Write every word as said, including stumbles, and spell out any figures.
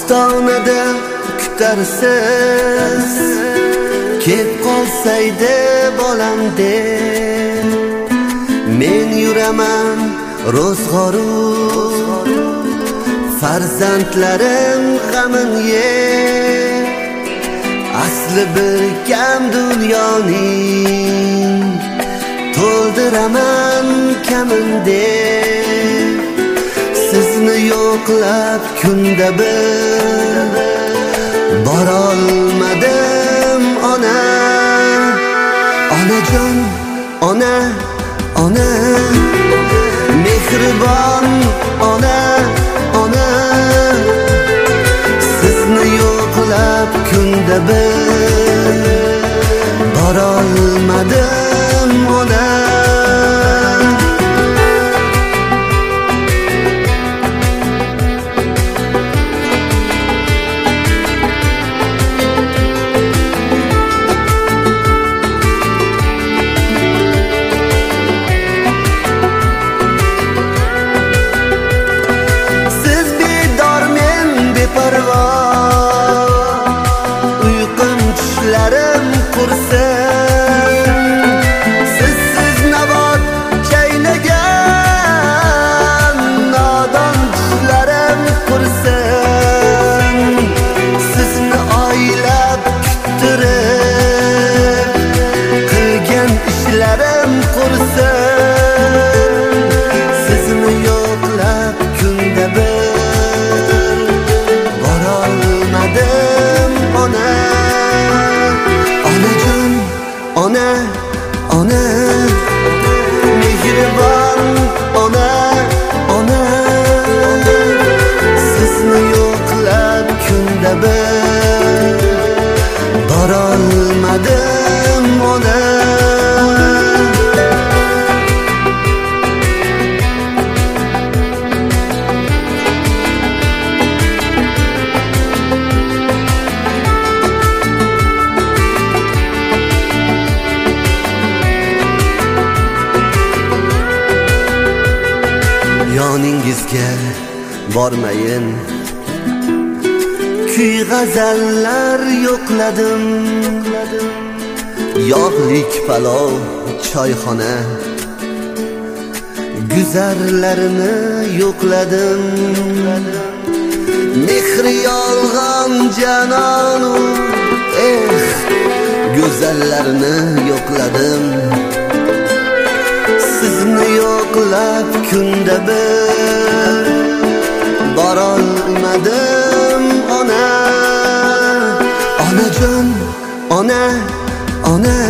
ostonada kutarsiz, ket qolsaydi bolam deb men yuraman ro'zg'oru farzandlarim g'amin yer. Asli bir kam dunyoning to'ldiraman kamin deb sizni yo'qlab kunda bir borolmadim ona. Onajon, ona, ona, mehribon ona, ona, sizni yo'qlab kunda bir borolmadim ona. Uyqum tushlarim qursin, sizsiz nabot chaynagan nodon tushlarim qursin. Sizni oylab kuttirib qilgan ishlarim qursin. Sizni yo'qlab kunda bir ona. Onajon, ona, ona, mehribon ona, ona, sizni yo'qlab kunda bir borolmadim ona. Yoningizga bormayin, kuy g'azallar yo'qladim. Yog'lik palov, choyxona, guzarlarini yo'qladim. Mehri yolg'on janonu, eh, go'zallarini yo'qladim. Sizni yo'qlab kunda bir borolmadim ona. Onajon, ona, ona,